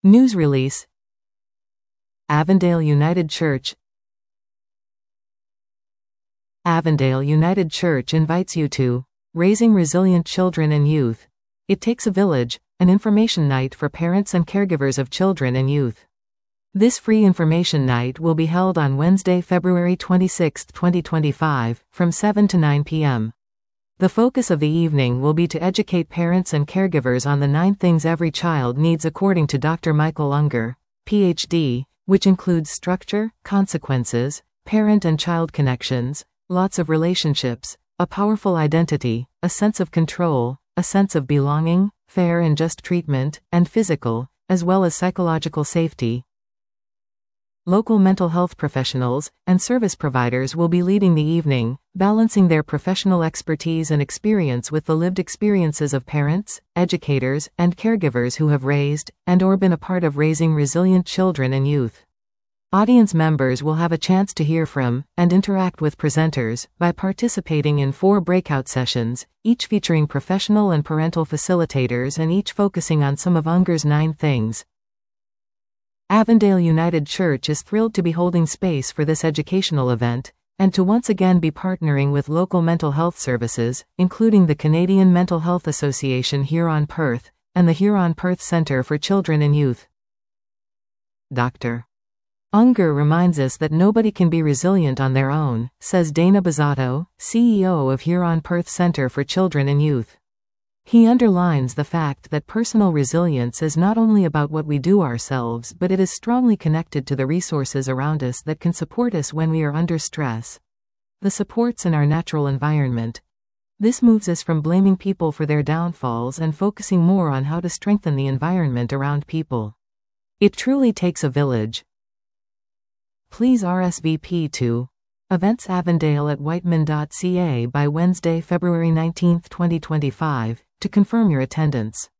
News release. Avondale United Church. Avondale United Church invites you to Raising Resilient Children and Youth. It Takes a Village, an information night for parents and caregivers of children and youth. This free information night will be held on Wednesday, February 26, 2025, from 7 to 9 p.m. The focus of the evening will be to educate parents and caregivers on the 9 things every child needs according to Dr. Michael Unger, Ph.D., which includes structure, consequences, parent and child connections, lots of relationships, a powerful identity, a sense of control, a sense of belonging, fair and just treatment, and physical, as well as psychological safety. Local mental health professionals and service providers will be leading the evening, balancing their professional expertise and experience with the lived experiences of parents, educators, and caregivers who have raised and/or been a part of raising resilient children and youth. Audience members will have a chance to hear from and interact with presenters by participating in 4 breakout sessions, each featuring professional and parental facilitators and each focusing on some of Unger's 9 things. Avondale United Church is thrilled to be holding space for this educational event, and to once again be partnering with local mental health services, including the Canadian Mental Health Association Huron-Perth, and the Huron-Perth Centre for Children and Youth. Dr. Unger reminds us that nobody can be resilient on their own, says Dana Bazzato, CEO of Huron-Perth Centre for Children and Youth. He underlines the fact that personal resilience is not only about what we do ourselves, but it is strongly connected to the resources around us that can support us when we are under stress. The supports in our natural environment. This moves us from blaming people for their downfalls and focusing more on how to strengthen the environment around people. It truly takes a village. Please RSVP to Events Avondale at whiteman.ca by Wednesday, February 19, 2025, to confirm your attendance.